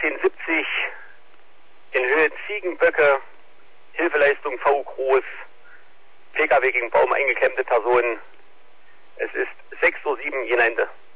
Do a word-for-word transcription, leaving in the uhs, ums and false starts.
zehn siebzig, in Höhe Ziegenböcke, Hilfeleistung V groß, P K W gegen Baum eingeklemmte Personen. Es ist sechs Uhr sieben, Ende.